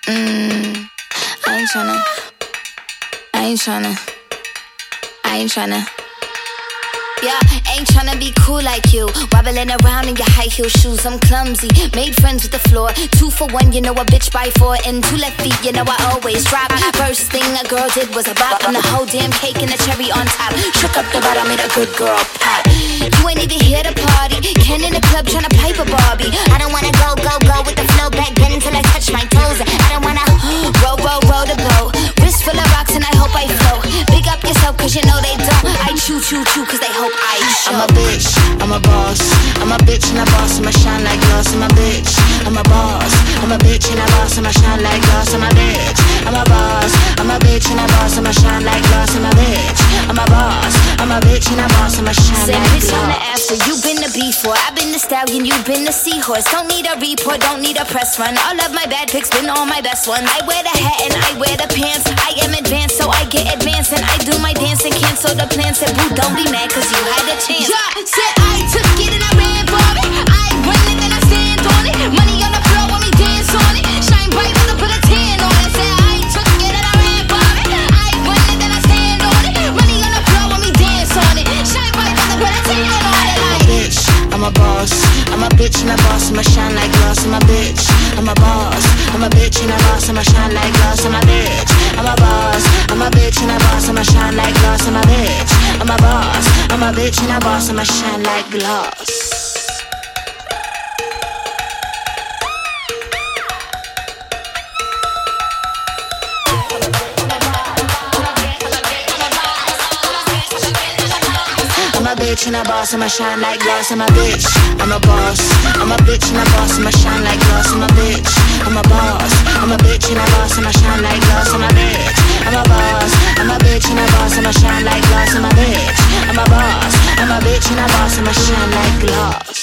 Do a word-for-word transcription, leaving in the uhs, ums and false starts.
Mmm, I ain't tryna, I ain't tryna, I ain't tryna. Yeah, ain't tryna be cool like you. Wobbling around in your high heel shoes, I'm clumsy. Made friends with the floor. Two for one, you know a bitch by four. And two left feet, you know I always drop. First thing a girl did was a bop. And the whole damn cake and the cherry on top. Shook up the bottom, made a good girl pop. You ain't even here to party. Ken in the club tryna pipe a Barbie. I don't wanna go, go, go with the flow back then until I touch my toes. I don't wanna roll, roll, roll the boat. Wrist full of rocks and I hope I float. Big up yourself cause you know they don't. I chew, chew, chew cause they hope I show. I'm a bitch, I'm a boss. I'm a bitch and a boss, I'ma shine like glass. I'm a bitch, I'm a boss. I'm a bitch and a boss, I'ma shine like glass. I'm a bitch, I'm a boss. I'm a bitch and a boss, I'ma shine like glass. I'm a bitch, I'm a boss. I'm a bitch and a boss, I'ma shine Say like bitch on the glass. after, you been the before. I been the stallion, you been the seahorse. Don't need a report, don't need a press run. All of my bad pics been all my best ones. I wear the hat and I wear the pants. I am advanced, so I get advanced. And I do my dance and cancel the plans. Said boo, don't be mad cause you had a chance. Yeah, said I took it and I ran for it. I run it and I stand on it. Money on the floor when we dance on it. Shine bright when I put a tan on it. Said I took it and I ran for it. I run it and I stand on it. Money on the floor when we dance on it. Shine bright when I put a tan on it. I'm a bitch, I'm a boss. I'm a bitch and a boss, I'ma shine like glass. I'm a bitch, I'm a boss. I'm a bitch and a boss, I'ma shine like glass. I'm a bitch, I'm a boss. I'm a bitch and a boss, I'ma shine like glass. I'm a bitch, I'm a boss. I'm a bitch and a boss, I'ma shine like glass. I'm a bitch and a boss, I'ma shine like glass. I'm a bitch, I'm a boss. I'm a bitch and a boss, I'ma shine like glass. I'm a bitch, I'm a boss. I'm a bitch and a boss, I'ma shine like glass. I'm a bitch, I'm a boss. I'm a bitch and a boss, I'ma shine like glass. I'm a bitch, I'm a boss. I'm a bitch and a boss, I'ma shine like glass.